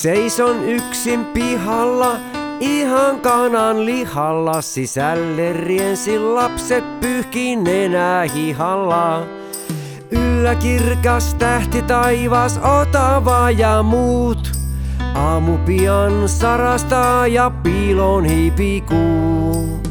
Seison yksin pihalla, ihan kanan lihalla. Sisälle riensin lapset pyyhki nenää hihalla. Yllä kirkas tähti taivas, Otava ja muut. Aamu pian sarastaa ja piiloon hiipii kuu.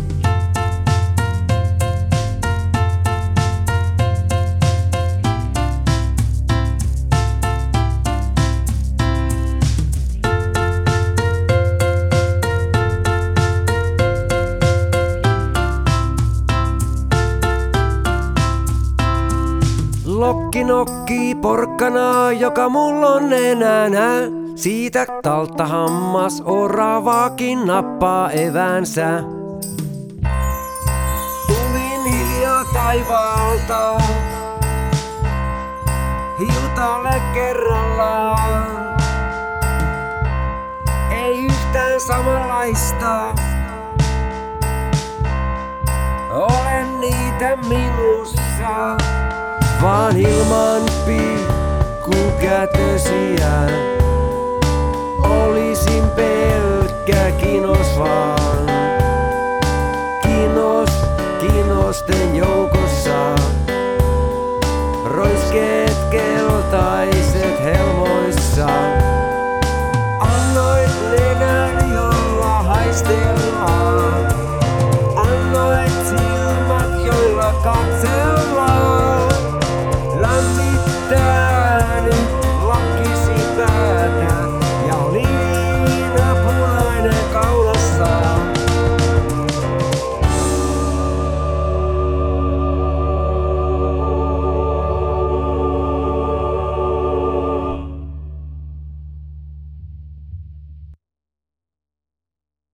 Lokki nokkii porkkanaa, joka mulla on enänä. Siitä talta hammas oravaakin nappaa eväänsä. Tulin hiljaa taivaalta, hiutalle kerrallaan. Ei yhtään samanlaista, olen niitä minussa. Vaan ilman pikkukätösiä olisin pelkkä kinos vaan.